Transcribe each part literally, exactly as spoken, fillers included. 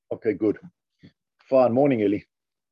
Okay, good. Fine. Morning, Eli.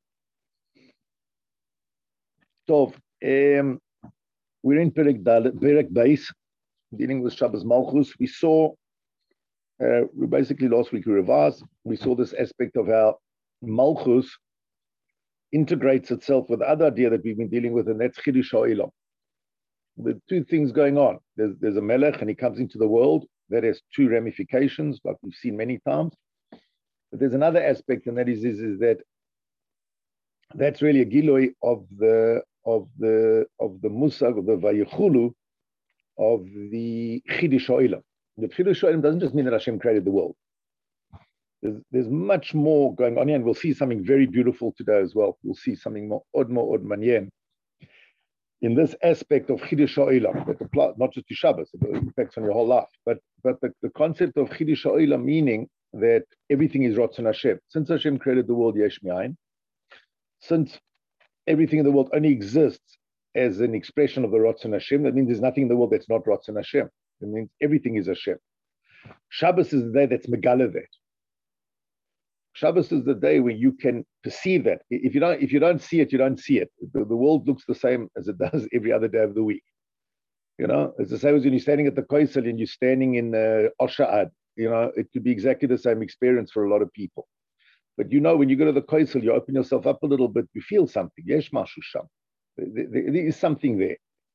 Tov. Um, we're in Perek Perek Beis, dealing with Shabbos Malchus. We saw, uh, we basically last week we revised. We saw this aspect of how Malchus integrates itself with the other idea that we've been dealing with, and that's Chidush HaOlam. The two things going on. There's, there's a Melech, and he comes into the world. That has two ramifications, like we've seen many times. But there's another aspect, and that is, is, is that that's really a giloi of the of the of the musag of the vayichulu of the Chidush HaOlam. The Chidush HaOlam doesn't just mean that Hashem created the world. There's, there's much more going on here, and we'll see something very beautiful today as well. We'll see something more od more od manyen in this aspect of Chidush HaOlam, that applies not just to Shabbos, it impacts on your whole life, but but the, the concept of Chidush HaOlam, meaning that everything is Ratzon Hashem. Since Hashem created the world yesh me'ayin, since everything in the world only exists as an expression of the Ratzon Hashem, that means there's nothing in the world that's not Ratzon Hashem. It means everything is Hashem. Shabbos is the day that's Megala that. Shabbos is the day where you can perceive that. If you don't, if you don't see it, you don't see it. The, the world looks the same as it does every other day of the week. You know, it's the same as when you're standing at the Koisel and you're standing in uh, Osha'ad. You know, it could be exactly the same experience for a lot of people. But you know, when you go to the Koisel, you open yourself up a little bit, you feel something. Yesh mashu sham. There, there is something there.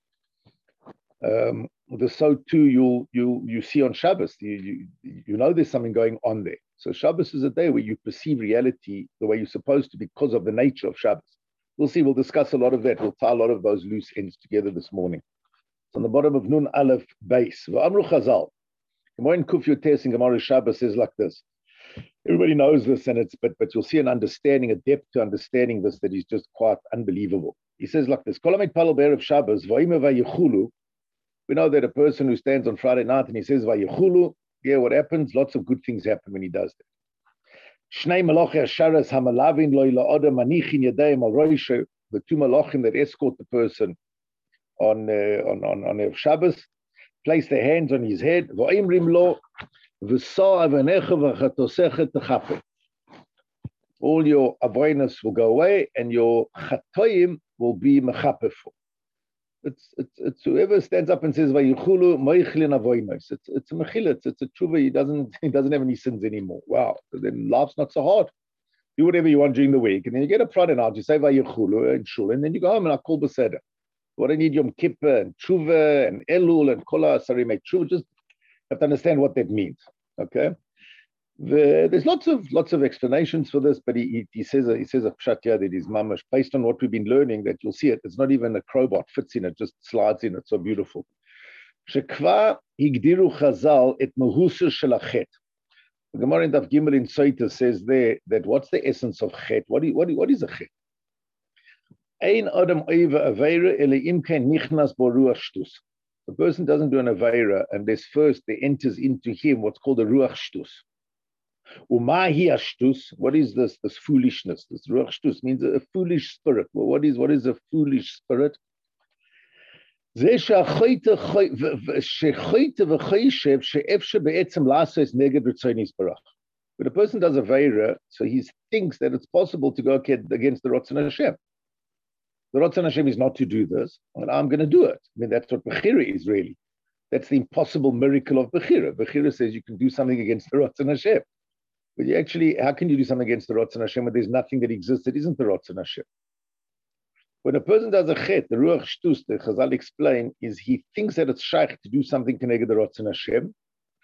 Um, the so too you'll you you see on Shabbos. You, you you know there's something going on there. So Shabbos is a day where you perceive reality the way you're supposed to because of the nature of Shabbos. We'll see. We'll discuss a lot of that. We'll tie a lot of those loose ends together this morning. So on the bottom of Nun Aleph base, V'amru Chazal. Gemara in Kuf Yotes in Gemara Shabbos says like this. Everybody knows this, and it's but but you'll see an understanding, a depth to understanding this that is just quite unbelievable. He says like this: Kol Hamit Palel Be'erev Shabbos V'imei Vayichulu. We know that a person who stands on Friday night and he says Vayichulu, yeah, what happens? Lots of good things happen when he does that. Shnei Malachei Hasharas Hamalavin Lo La'odam Manichin Yadayim Al Roisho. The two malachim that escort the person on uh, on on on Erev Shabbos place their hands on his head. V'imrim lo v'sa avanecha v'chatosecha techaper. All your avoidance will go away, and your chatoim will be mechaper. It's, it's it's whoever stands up and says Vayichulu Moichlin Avoinos. It's it's a mechila. It's, it's a tshuva. He doesn't he doesn't have any sins anymore. Wow. So then life's not so hard. Do whatever you want during the week, and then you get a Friday night. You say Vayichulu and Shul, and then you go home and I call Beseder. What I need Yom Kippur and tshuva and Elul and Kola Sarimei tshuva. Just have to understand what that means. Okay. The, there's lots of lots of explanations for this, but he he, he says a, he says a pshatya that is mamash based on what we've been learning. That you'll see it. It's not even a crowbar fits in it; just slides in. It's so beautiful. Shekva higdiru chazal et mehusa shelachet. The Gemara in Daf Gimel in Soita says there that what's the essence of chet? What do you, what do, what is a chet? Ein adam oiva aveira ele imken nichnas bo ruach shtus. The person doesn't do an aveira unless first there enters into him what's called a ruach shtus. Umahi ashtus. What is this? This foolishness. This ruach shtus means a, a foolish spirit. Well, what is what is a foolish spirit? When a person does a veira, so he thinks that it's possible to go against the Ratzon Hashem. The Ratzon Hashem is not to do this, and I'm going to do it. I mean, that's what Bechira is really. That's the impossible miracle of Bechira. Bechira says you can do something against the Ratzon Hashem. But you actually, how can you do something against the Ratzon Hashem when there's nothing that exists that isn't the Ratzon Hashem? When a person does a chet, the Ruach Shtus, the Chazal explain, is he thinks that it's shaykh to do something connected to the Ratzon Hashem.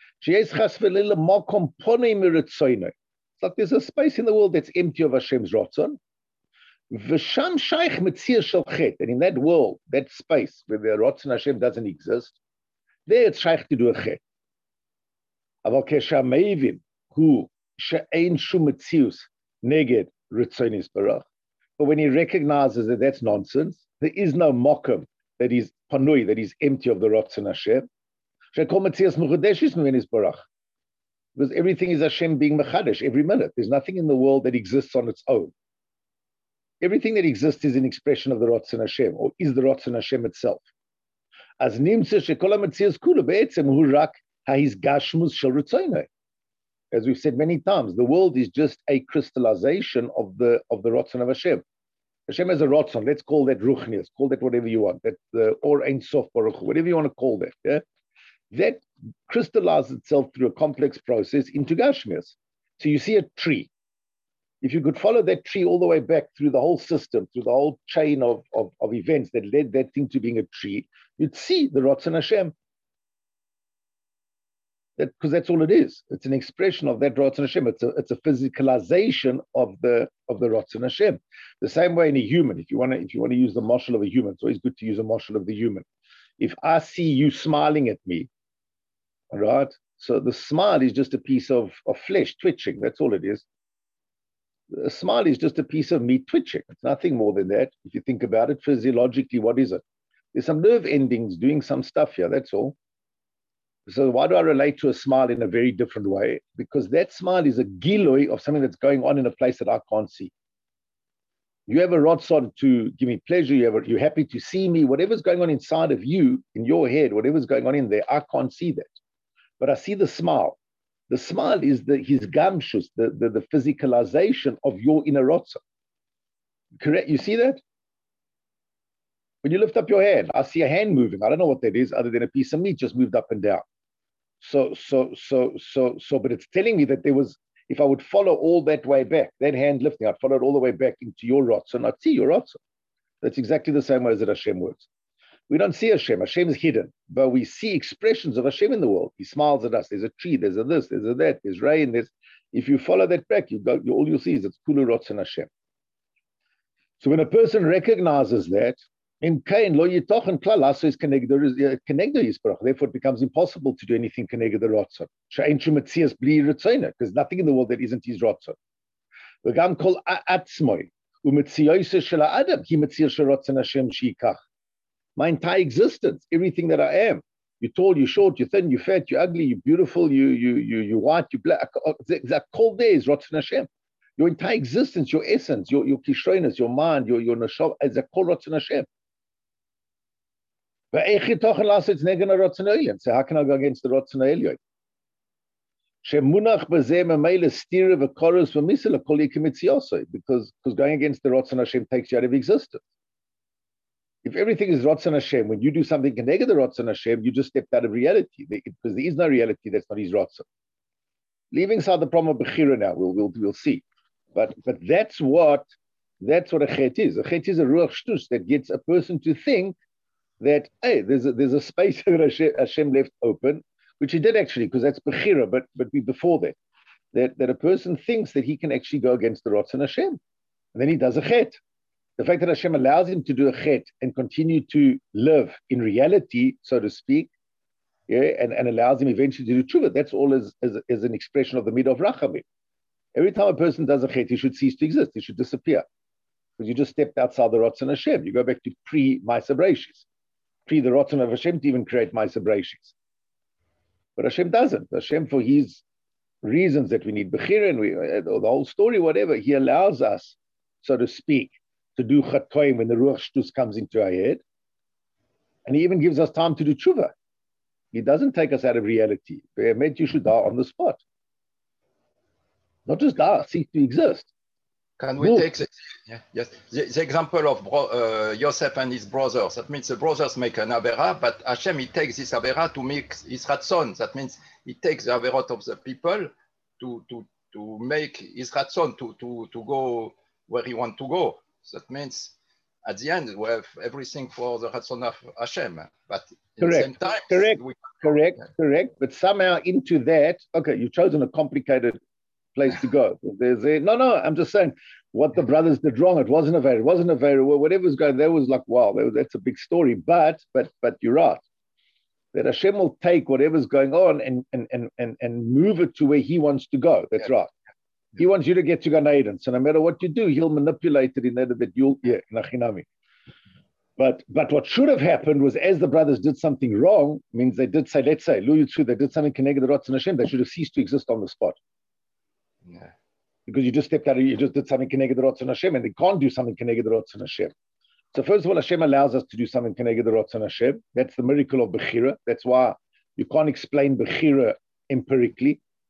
It's like there's a space in the world that's empty of Hashem's Ratzon. V'sham shaykh metzir shel chet. And in that world, that space where the Ratzon Hashem doesn't exist, there it's shaykh to do a chet. Aval kesha meivim, who she'ein shum metzius neged Ritzonis Barach. But when he recognizes that that's nonsense, there is no mokum that is panui, that is empty of the Ratzon Hashem. Because everything is Hashem being mechadesh every minute. There's nothing in the world that exists on its own. Everything that exists is an expression of the Ratzon Hashem, or is the Ratzon Hashem itself. As nimtze shekol hametzias kula be'etzem hu rak ha'hizgashmus shel Ritzonai. as we've said many times, the world is just a crystallization of the of the Ratzon of Hashem. Hashem has a Ratzon. Let's call that Ruchnius. Call that whatever you want. That the or Ein Sof Baruch Hu, whatever you want to call that. Yeah, that crystallizes itself through a complex process into Gashmias. So you see a tree. If you could follow that tree all the way back through the whole system, through the whole chain of, of, of events that led that thing to being a tree, you'd see the Ratzon Hashem. That, because that's all it is. It's an expression of that Ratzon Hashem. It's a, it's a physicalization of the of the Ratzon Hashem. The same way in a human, if you want to if you want to use the marshal of a human, it's always good to use a marshal of the human. If I see you smiling at me, all right, so the smile is just a piece of, of flesh twitching. That's all it is. A smile is just a piece of meat twitching. It's nothing more than that. If you think about it physiologically, what is it? There's some nerve endings doing some stuff here. That's all. So why do I relate to a smile in a very different way? Because that smile is a giloi of something that's going on in a place that I can't see. You have a rotzon to give me pleasure. You have a, you're happy to see me. Whatever's going on inside of you, in your head, whatever's going on in there, I can't see that. But I see the smile. The smile is the his gamshus, the, the, the physicalization of your inner rotzon. Correct? You see that? When you lift up your hand, I see a hand moving. I don't know what that is other than a piece of meat just moved up and down. So, so, so, so, so, but it's telling me that there was, if I would follow all that way back, that hand lifting, I'd follow it all the way back into your rotzon, I'd see your rotzon. That's exactly the same way as that Hashem works. We don't see Hashem. Hashem is hidden, but we see expressions of Hashem in the world. He smiles at us. There's a tree, there's a this, there's a that, there's rain, there's, if you follow that back, you go, you, all you'll see is it's Kulu Rotzon Hashem. So when a person recognizes that, in Kain, lo yitochen klal lasso is kenegdo yisparach. Therefore, it becomes impossible to do anything kenegdo rotzon. She'ein shu metzias bli rotzona, because nothing in the world that isn't his rotzon. V'gam kol atzmoi umetziyoyse shel ha'adam hi metzir shel rotzon Hashem sheikach. My entire existence, everything that I am, you're tall, you're short, you're thin, you're fat, you're ugly, you're beautiful, you you you you're white, you're black. That kol there is rotzon Hashem. Your entire existence, your essence, your your kishroinus, your mind, your your nashov, is a kol rotzon Hashem. So how can I go against the Ratzon Elyon? Because because going against the Ratzon Hashem takes you out of existence. If everything is Ratzon Hashem, when you do something connected to Ratzon Hashem, you just stepped out of reality, because there is no reality that's not his Ratzon. Leaving aside the problem of Bechira now, we'll we'll we'll see. But but that's what that's what a chet is. A chet is a ruach shtus that gets a person to think that, hey, there's a, there's a space that Hashem, Hashem left open, which he did actually, because that's Bechira, but but before that, that, that a person thinks that he can actually go against the Ratzon Hashem. And then he does a chet. The fact that Hashem allows him to do a chet and continue to live in reality, so to speak, yeah, and, and allows him eventually to do tshuva, that's all as, as, as an expression of the mid of rachamim. Every time a person does a chet, he should cease to exist, he should disappear. Because you just stepped outside the Ratzon Hashem. You go back to pre-Ma'aser Bereishis. Pre the Ratzon of Hashem to even create Ma'aser Bereishis. But Hashem doesn't. Hashem, for his reasons that we need Bechira, and we, uh, the whole story, whatever, he allows us, so to speak, to do Chatoim when the Ruach Shtus comes into our head. And he even gives us time to do tshuva. He doesn't take us out of reality. Be'emet, you should die on the spot. Not just die, cease to exist. Can we take the, yeah, yes, the, the example of bro, uh, Yosef and his brothers? That means the brothers make an Avera, but Hashem, he takes this Avera to make his Ratzon. That means he takes the Averot of the people to, to, to make his Ratzon, to, to, to go where he wants to go. That means at the end, we have everything for the Ratzon of Hashem. But at correct. the same time, correct, we, correct, yeah. correct. But somehow into that, okay, you've chosen a complicated place to go. There's a, no, no, I'm just saying what the brothers did wrong. It wasn't a very, it wasn't a very, whatever was going, that was like, wow, that was, that's a big story. But, but, but you're right. That Hashem will take whatever's going on and, and, and, and, and move it to where he wants to go. That's yeah. right. He wants you to get to Gan Eden. So no matter what you do, he'll manipulate it in order that you'll, yeah, nachinami. But, but what should have happened was, as the brothers did something wrong, means they did say, let's say, Lu Yitzu, they did something connected to Ratzon Hashem, they should have ceased to exist on the spot. Yeah. Because you just stepped out of, you just did something connected to Ratzon Hashem, and they can't do something connected to Ratzon Hashem. So first of all, Hashem allows us to do something connected to Ratzon Hashem. That's the miracle of Bechira. That's why you can't explain Bechira empirically.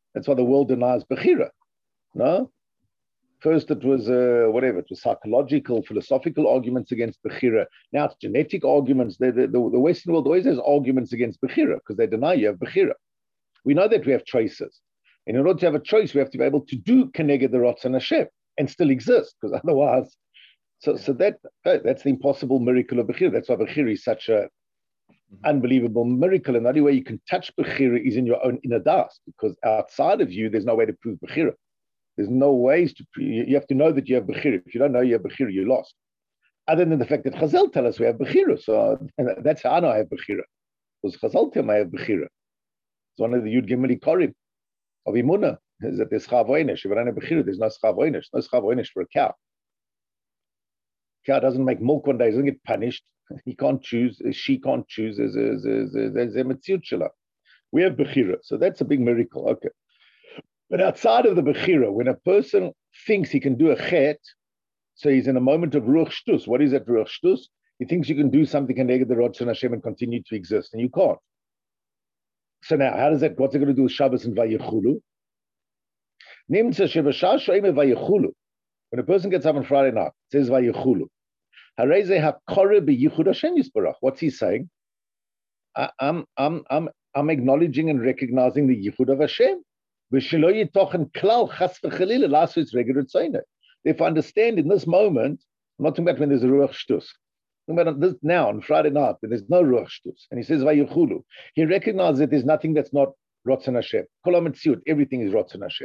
That's why the world denies Bechira. No? First it was, uh, whatever, it was psychological, philosophical arguments against Bechira. Now it's genetic arguments. The, the, the, the Western world always has arguments against Bechira because they deny you have Bechira. We know that we have choices. And in order to have a choice, we have to be able to do Keneged the Ratzon Hashem and still exist, because otherwise, so so that that's the impossible miracle of Bechira. That's why Bechira is such a unbelievable miracle. And the only way you can touch Bechira is in your own inner das, because outside of you, there's no way to prove Bechira. There's no ways to prove. You have to know that you have Bechira. If you don't know you have Bechira, you're lost. Other than the fact that Chazal tell us we have Bechira. So that's how I know I have Bechira. Because Chazal tell me I have Bechira. It's one of the Yud Gimel Korim of Imunah, is that there's Chav Oynesh. If I don't have Bechira, there's no Chav Oynesh. No Chav Oynesh for a cow. Cow doesn't make milk one day, doesn't get punished. He can't choose, she can't choose. There's a, there's a Metziut Shela. We have Bechira. So that's a big miracle. Okay. But outside of the Bechira, when a person thinks he can do a chet, so he's in a moment of Ruach Shtus. What is that Ruach Shtus? He thinks you can do something and negate the Ratzon Hashem and continue to exist, and you can't. So now, how does that, what's it going to do with Shabbos and Vayichulu? When a person gets up on Friday night, it says Vayichulu. What's he saying? I, I'm, I'm, I'm, I'm acknowledging and recognizing the Yichud of Hashem. If I understand in this moment, I'm not talking about when there's a Ruach Shtus. I'm talking about this now, on Friday night, when there's no Ruach Shtus. And he says, Vayichulu. He recognizes that there's nothing that's not Ratzon Hashem. Kol HaMetziut, everything is Ratzon Hashem.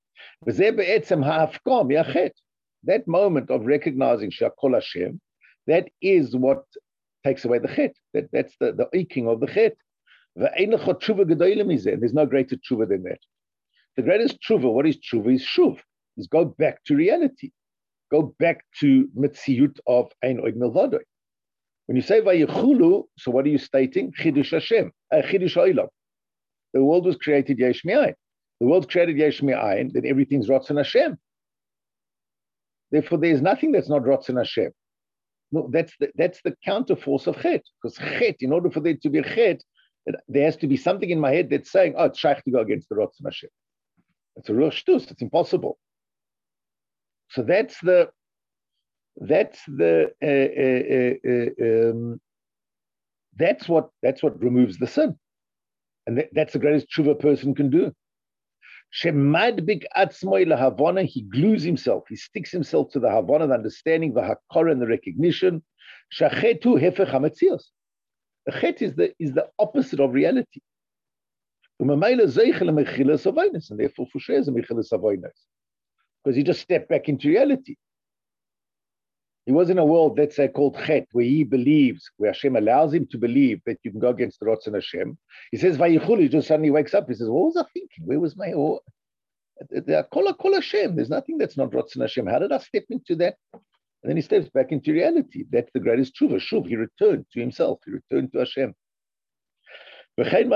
That moment of recognizing Shakol Hashem, that is what takes away the chet. That, that's the, the aching of the chet. And there's no greater tshuva than that. The greatest tshuva, what is tshuva? Is shuv. Is go back to reality. Go back to Metziut of Ein Od Milvado. When you say Vayichulu, so what are you stating? Chidush Hashem, uh, Chidush Olam. The world was created Yesh Me'ayin. The world created Yesh Me'ayin, then everything's Ratzon Hashem. Therefore, there is nothing that's not Ratzon Hashem. No, that's the, that's the counterforce of Chet. Because Chet, in order for there to be a Chet, there has to be something in my head that's saying, oh, it's shaykh to go against the Ratzon Hashem. It's a real shtus. It's impossible. So that's the, that's the, uh, uh, uh, um, that's what that's what removes the sin, and that, that's the greatest tshuva a person can do. Shemadbik atzmoi lahavana, he glues himself, he sticks himself to the havana, the understanding, the hakara, and the recognition. Shachetu hefech hametzios. The chet is the is the opposite of reality. And therefore, for sure, is a mechilas avoidance. Because he just stepped back into reality. He was in a world, let's say, called Chet, where he believes, where Hashem allows him to believe that you can go against the Ratzon Hashem. He says, Vayichul, he just suddenly wakes up. He says, what was I thinking? Where was my... Oh, Kol Hashem. There's nothing that's not Ratzon Hashem. How did I step into that? And then he steps back into reality. That's the greatest tshuva. Shuv, he returned to himself. He returned to Hashem. And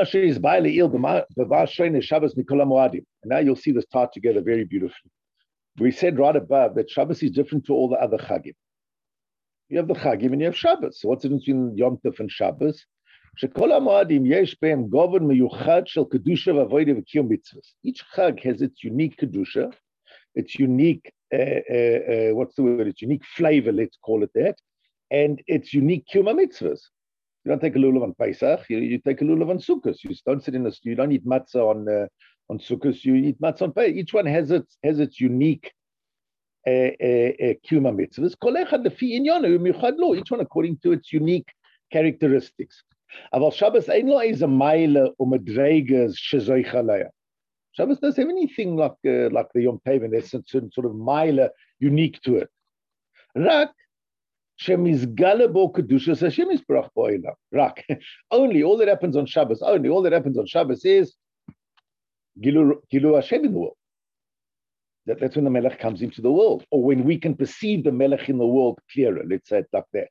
now you'll see this tied together very beautifully. We said right above that Shabbos is different to all the other Chagim. You have the Chagim and you have Shabbos. So what's the difference between Yom Tov and Shabbos? Each Chag has its unique Kedusha, its unique, uh, uh, uh, what's the word, its unique flavor, let's call it that, and its unique Kiyum mitzvahs. You don't take a lulav on Pesach, you, you take a lulav on Sukkot. You don't sit in a, you don't eat matzah on uh, on Sukkot, you eat matzah on Pesach. Each one has its has its unique Kiyum mitzvahs. Each one according to its unique characteristics. Aval Shabbos ein lo is a mile or madregas shezoich alaya. Shabbos doesn't have anything like uh, like the Yom Tov, and there's a certain sort of mile unique to it. Rak shemizgale bo kedushas Hashem isbarach bo'olam. Rak. Only all that happens on Shabbos. Only all that happens on Shabbos is gilu gilu Hashem in the world. That, that's when the Melech comes into the world, or when we can perceive the Melech in the world clearer. Let's say it like that.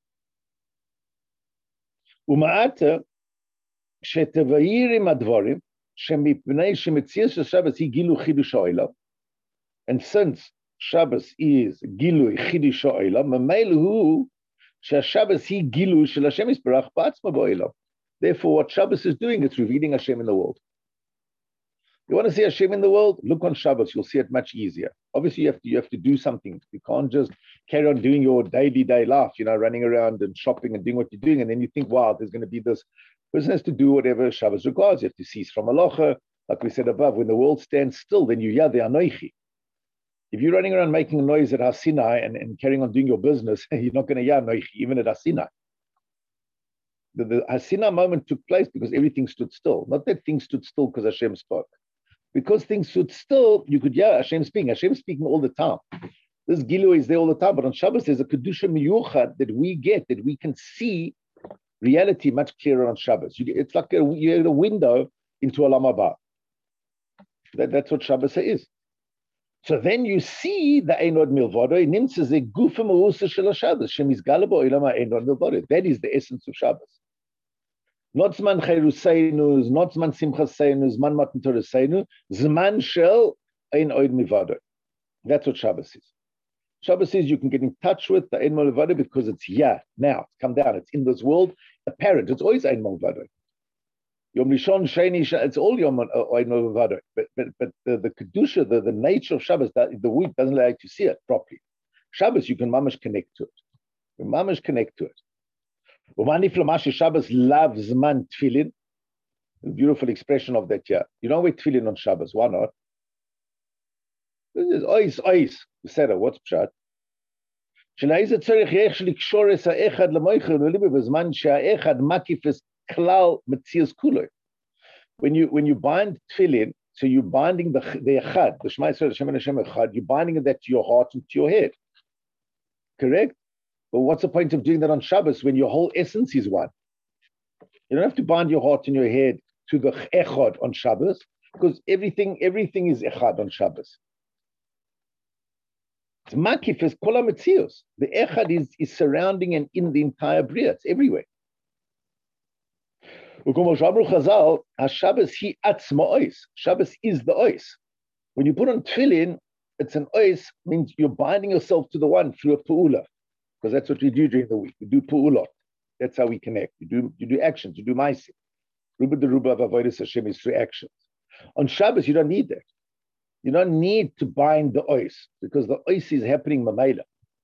Uma'ata shetavayirim advarim shemipnei shemetzias Shabbos hi gilu chidush ha'olam, and since Shabbos is gilu chidush ha'olam, mameilu hu sheShabbos hi gilu shel Hashem isbarach ba'atzma ba'olam. Therefore, what Shabbos is doing, it's revealing Hashem in the world. You want to see Hashem in the world? Look on Shabbos. You'll see it much easier. Obviously, you have to you have to do something. You can't just carry on doing your daily day life, you know, running around and shopping and doing what you're doing, and then you think, wow, there's going to be this. Person has to do whatever Shabbos requires. You have to cease from halacha, like we said above. When the world stands still, then you hear the anoichi. If you're running around making a noise at Har Sinai and, and carrying on doing your business, you're not going to hear anoichi even at Har Sinai. The, the Har Sinai moment took place because everything stood still. Not that things stood still because Hashem spoke. Because things stood still, you could hear Hashem speaking. Hashem speaking all the time. This Gilu is there all the time. But on Shabbos, there's a Kedusha Miyuchad that we get, that we can see reality much clearer on Shabbos. You, it's like a, you have a window into Olam Haba. That, that's what Shabbos is. So then you see the Einod Milvado. Nimtze ze gufa ma'usa shel Shabbos. Shem izgala ba'olam ha'einod milvado. That is the essence of Shabbos. Not Zman Chayruseinu, not Zman Simchaseinu, Zman Matan Toraseinu, Zman Shel Ein Oid Mivado. That's what Shabbos is. Shabbos is you can get in touch with the Ein Mivado because it's yeah, now, it's come down, it's in this world, apparent, it's always Ein Mivado. Yom Rishon, Sheni, it's all Yom Ein Mivado. But, but, but the, the Kedusha, the, the nature of Shabbos, that, the week doesn't allow you to see it properly. Shabbos, you can mamash connect to it. You can mamash connect to it. Shabbos loves man tefillin. A beautiful expression of that here. You don't wear tefillin on Shabbos. Why not? This is ois, ois. Sarah, what's pshat? When you when you bind tefillin, so you're binding the the echad, the Shema Yisrael, Hashem and Hashem echad. You're binding that to your heart and to your head. Correct? But what's the point of doing that on Shabbos when your whole essence is one? You don't have to bind your heart and your head to the echad on Shabbos because everything, everything is echad on Shabbos. It's makif, it's kol hametzios. The echad is, is surrounding and in the entire bria. It's everywhere. Shabbos Shabbos is the ois. When you put on tefillin, it's an ois, means you're binding yourself to the one through a pu'ula. Because that's what we do during the week. We do pu'ulot. That's how we connect. You do you do actions. You do ma'asim. Ruba de ruba of avodas Hashem is through actions. On Shabbos, you don't need that. You don't need to bind the ois because the ois is happening mamela.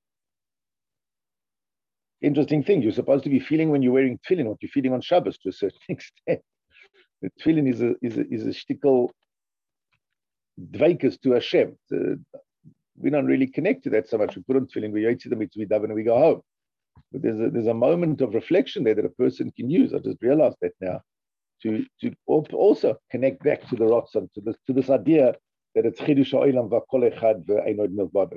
Interesting thing. You're supposed to be feeling when you're wearing tefillin what you're feeling on Shabbos to a certain extent. The tefillin is a is a is a shtickle dveikus to Hashem. Uh, we don't really connect to that so much. We put on tefillin, we yotzi the mitzvah, we daven, and we go home. But there's a there's a moment of reflection there that a person can use. I just realized that now, to to also connect back to the Ratzon, to this to this idea that it's chidush ha'olam v'kol echad v'einod milvado.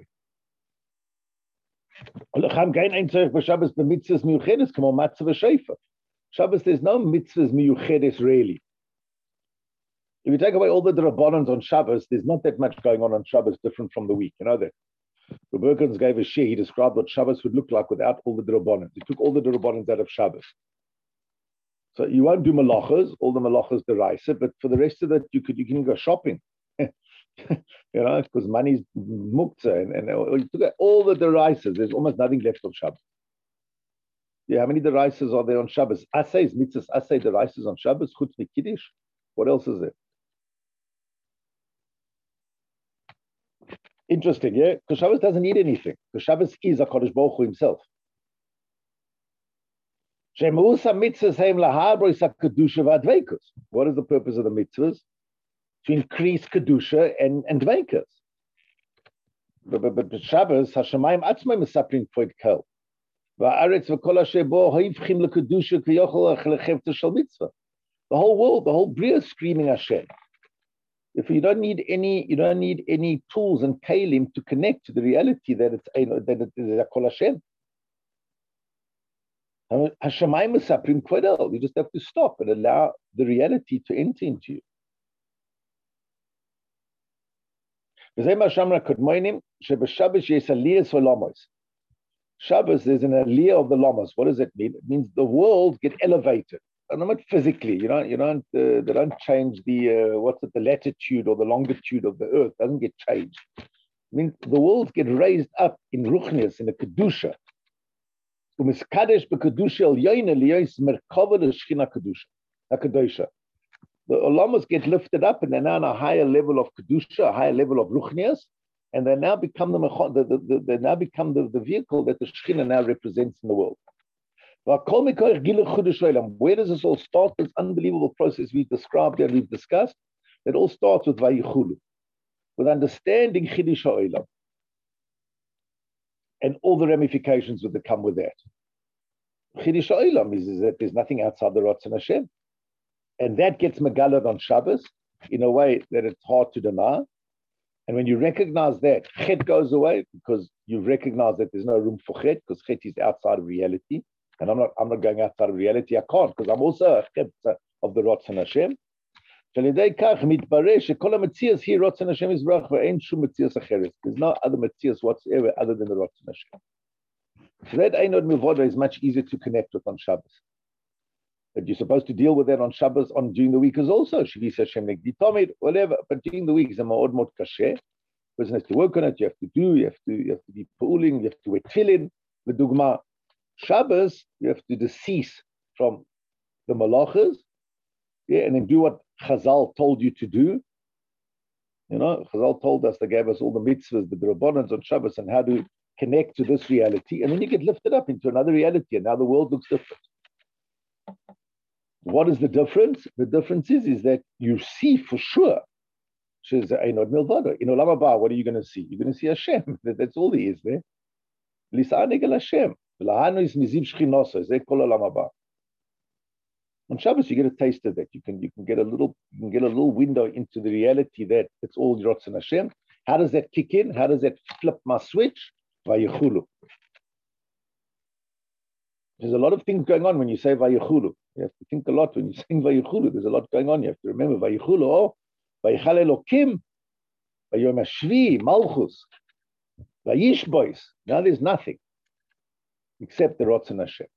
Shabbos, there's no mitzvahs miyuchedes really. If you take away all the Rabbanans on Shabbos, there's not that much going on on Shabbos different from the week. You know that. The Berkins gave a share. He described what Shabbos would look like without all the Rabbanans. He took all the Rabbanans out of Shabbos. So you won't do malachas, all the malachas deraisa, but for the rest of it, you could you can go shopping. You know, because money's muktzah, and, and you took out all the deraisas. There's almost nothing left of Shabbos. Yeah, how many deraisas are there on Shabbos? Asay, mitzvahs, asay deraisas on Shabbos, chutz mikiddish. What else is there? Interesting, yeah? Because Shabbos doesn't need anything. Because Shabbos is a Kodesh Baruch Hu himself. What is the purpose of the mitzvahs? To increase Kedusha and, and Dveikas. But, but, but Shabbos, Hashemayim Atzmai Mesaprin Kvoid Kel. Va'aretz v'kol asher bo ha'ivchim lekedusha k'yochel lechavta shel mitzvah. The whole world, the whole bria is screaming Hashem. If you don't need any, you don't need any tools and kalim to connect to the reality that it's that it is a kol Hashem. Hashemayim Mesaprin Kvoid El. You just have to stop and allow the reality to enter into you. Shabbos, there's an aliyah of the lamas. What does it mean? It means the world get elevated. And not physically. You don't, you don't, uh, they don't change the, uh, what's it, the latitude or the longitude of the earth. It doesn't get changed. It means the world get raised up in ruchnias, in a kedusha. the Olamas get lifted up and they're now on a higher level of Kedusha, a higher level of Ruchnias, and they now become the, the, the, the they now become the, the vehicle that the Shekhinah now represents in the world. Where does this all start? This unbelievable process we've described and we've discussed. It all starts with Vayichulu, with understanding Chiddush HaOlam and all the ramifications that come with that. Chiddush HaOlam is, is that there's nothing outside the Ratzon Hashem. And that gets megalad on Shabbos in a way that it's hard to deny. And when you recognize that, Chet goes away because you recognize that there's no room for Chet because Chet is outside of reality. And I'm not I'm not going outside of reality. I can't because I'm also a Chet of the Ratzon Hashem. There's no other Metzias whatsoever other than the Ratzon Hashem. So that Einod Milvoda is much easier to connect with on Shabbos. But you're supposed to deal with that on Shabbos on during the week as also. Shvis Hashem Negdi Tomid, whatever. But during the week is a ma'od mod kasher. Person has to work on it. You have to do. You have to. You have to be pooling. You have to wear tefillin. The dugma Shabbos. You have to decease from the malachas. Yeah, and then do what Chazal told you to do. You know, Chazal told us, they gave us all the mitzvahs, the drabanans on Shabbos, and how to connect to this reality. And then you get lifted up into another reality, and now the world looks different. What is the difference? The difference is, is that you see for sure. In Olam Haba, what are you going to see? You're going to see Hashem. That's all there is there. Hashem. On Shabbos, you get a taste of that. You can you can get a little you can get a little window into the reality that it's all Ratzon Hashem. How does that kick in? How does that flip my switch? Vayichulu. There's a lot of things going on when you say Vayichulu. You have to think a lot when you sing Vayichulu. There's a lot going on. You have to remember Vayichulu. Oh, Vayichal Elokim, Vayom Hashvi, Malchus, Vayishbois. Now there's nothing except the Ratzon Hashem.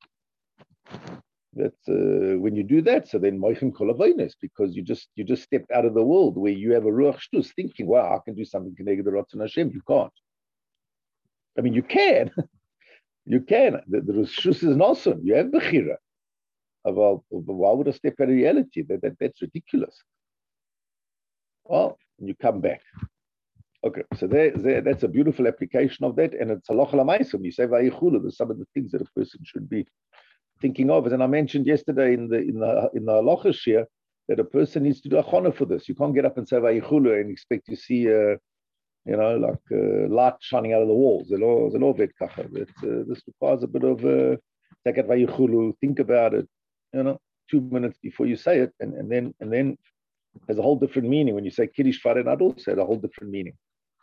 That's uh, when you do that. So then Moichem Kol Avonos, because you just you just stepped out of the world where you have a ruach shtus thinking, wow, I can do something connected to the Ratzon Hashem. You can't. I mean, you can. You can. The, the Rishus is awesome. You have Bechira. Well, why would I step out of reality? That, that That's ridiculous. Well, you come back. Okay, so there, there, that's a beautiful application of that. And it's a loch l'maisa. When you say Vayichulu, there's some of the things that a person should be thinking of. And I mentioned yesterday in the in the in the halachas here that a person needs to do a chana for this. You can't get up and say Vayichulu and expect to see uh, you know, like uh, light shining out of the walls. Uh, this requires a bit of uh, take it Vayichulu, think about it, you know, two minutes before you say it, and, and then and then has a whole different meaning. When you say Kiddush Friday night, also has a whole different meaning.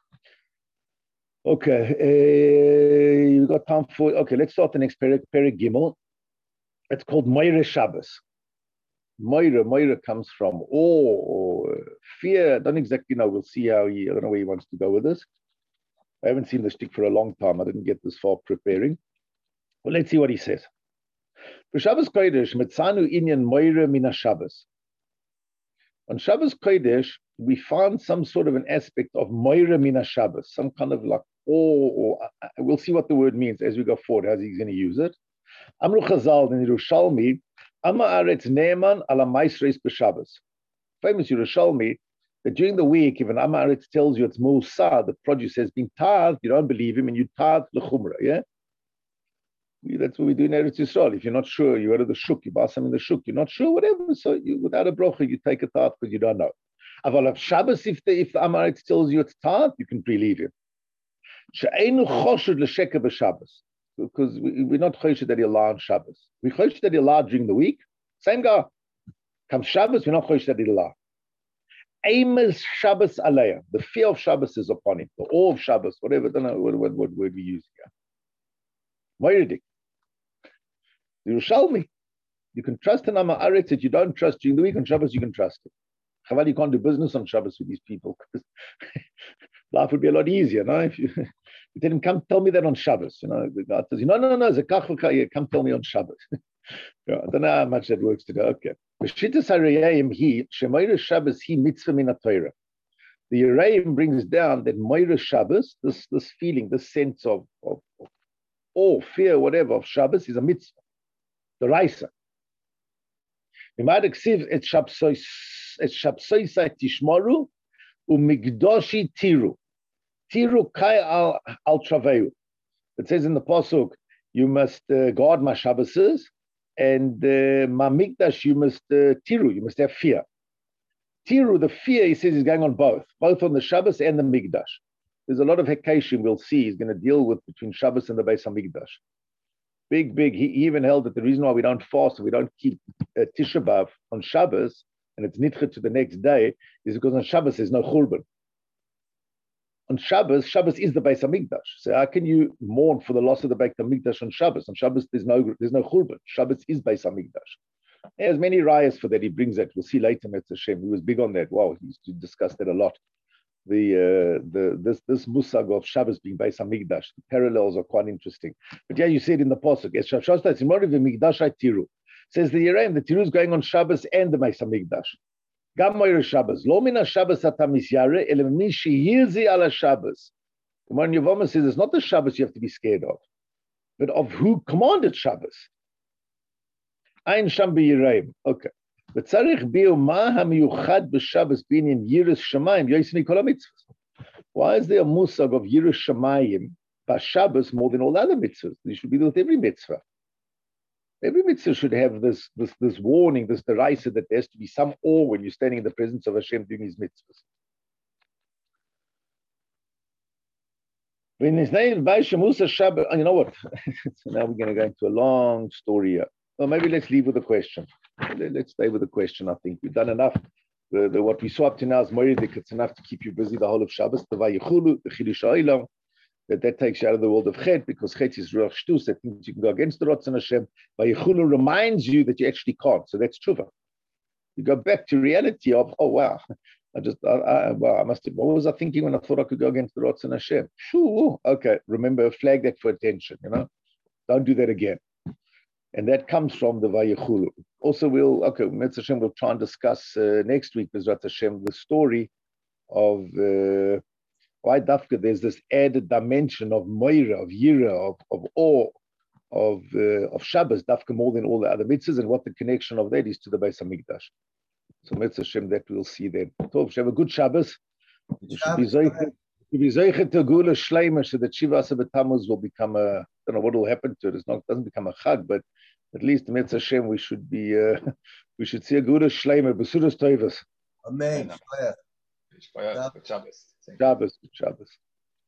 Okay, uh, you got time for okay. Let's start the next Perek, Perek Gimel. It's called Moira Shabbos. Moira, Moira comes from awe or fear. I don't exactly know. We'll see how he, I don't know where he wants to go with this. I haven't seen the stick for a long time. I didn't get this far preparing. Well, let's see what he says. For Shabbos Kodesh, Metzanu Inyan Moira Mina Shabbos. On Shabbos Kodesh, we found some sort of an aspect of Moira Mina Shabbos, some kind of like awe, or uh, we'll see what the word means as we go forward, how he's going to use it. Amru Chazal in Yerushalmi, Amma Aretz Ne'eman ala Maisreis b'Shabbos. Famous Yerushalmi, that during the week, if an Amma Aretz tells you it's Musa, the produce has been tithed, you don't believe him, and you tithe l'chumra, yeah? That's what we do in Eretz Yisrael. If you're not sure, you go to the shuk, you buy something in the shuk, you're not sure, whatever, so you, without a brocha, you take a tithe because you don't know. Aval of Shabbos, if the, if the Amma Aretz tells you it's tithe, you can believe him. She'einu choshud l'sheker b'Shabbos. Because we, we're not choshed that he'll lie on Shabbos. We choshed that he'll lie during the week. Same guy. Comes Shabbos, we're not choshed that he'll lie. Amos Shabbos Aleya. The fear of Shabbos is upon him. The awe of Shabbos, whatever, I don't know what, what, what word we use here. Moiridik. Yerushalmi. You can trust in Amma Aretz that you don't trust during the week. On Shabbos, you can trust him. Chaval, you can't do business on Shabbos with these people. Life would be a lot easier, no? If you... You tell him, come tell me that on Shabbos. You know, the guy tells you, no, no, no, no, come tell me on Shabbos. Yeah, I don't know how much that works today. Okay. The Yerayim brings down that Moira Shabbos, this, this feeling, this sense of, of, of awe, fear, whatever, of Shabbos is a mitzvah, the Raisa. Imad Ksiv et Shabsoisai Tishmoru Umigdoshi Tiru. Tiru Kai al al Traveu. It says in the Pasuk, you must uh, guard my Shabbases, and uh, my Mikdash, you must uh, Tiru, you must have fear. Tiru, the fear, he says, is going on both, both on the Shabbos and the Mikdash. There's a lot of Hekashim we'll see he's going to deal with between Shabbos and the Beis HaMikdash. Big, big. He even held that the reason why we don't fast and we don't keep uh, Tisha B'Av on Shabbos, and it's nitcha to the next day, is because on Shabbos there's no Churban. On Shabbos, Shabbos is the Beis HaMikdash. So how can you mourn for the loss of the Beis HaMikdash on Shabbos? On Shabbos there's no there's no Churban. Shabbos is Beis HaMikdash. There's many rayas for that. He brings that. We'll see later. Metzah Shem. He was big on that. Wow, he used to discuss that a lot. The uh, the this this musag of Shabbos being Beis HaMikdash. The parallels are quite interesting. But yeah, you see it in the pasuk. Es Shabbos Tzimori v'Mikdash Tiru. Says the Yereim, the Tiru is going on Shabbos and the Beis HaMikdash. Gam Moira Shabbos. Lo min Shabbos atamis yare ele mi shehirzi ala Shabbos. The Gemara in Yevamah says it's not the Shabbos you have to be scared of, but of who commanded Shabbos. Ein Sham b'Yereim. Okay. V'tzarich biu ma hamiyuchad b'Shabbos binyan yiras shamayim yoisni kol mitzvahs. Why is there a musag of yiras shamayim b'Shabbos more than all other mitzvahs? There should be with every mitzvah. Every mitzvah should have this this this warning, this derisa that there has to be some awe when you're standing in the presence of Hashem doing His mitzvahs. When his name is Musa Shabbat, you know what? So now we're going to go into a long story here. Well, maybe let's leave with a question. Let's stay with the question. I think we've done enough. The, the, what we saw up to now is Moedik. It's enough to keep you busy the whole of Shabbos. The Vayichulu, the Chidush Ha'olam, that that takes you out of the world of Chet, because Chet is Ruach Shtus. That means you can go against the Ratzon Hashem. Vayichulu reminds you that you actually can't. So that's Tshuva. You go back to reality of, oh wow, I just, I, I, well, I must have, what was I thinking when I thought I could go against the Ratzon Hashem? Shoo, okay, remember, flag that for attention, you know? Don't do that again. And that comes from the Vayichulu. Also, we'll, okay, Metz Hashem, we'll try and discuss uh, next week, Bezrat Hashem, the story of uh, why Dafka, there's this added dimension of Moira, of Yira, of, of awe, of uh, of Shabbos, Dafka more than all the other mitzvahs, and what the connection of that is to the Beis HaMikdash. So Metz Hashem, that we'll see then. Tov, have a good Shabbos. You should be Zeichen to Gula Shleimer, so that Shiva Asa B'Tammuz will become a, I don't know what will happen to it. It's not, it doesn't become a Chag, but at least the Metz Hashem, we should be, uh, we should see a Gula Shleimer, Besudas Toivas. Amen. Shabbos. Shabbos, Shabbos.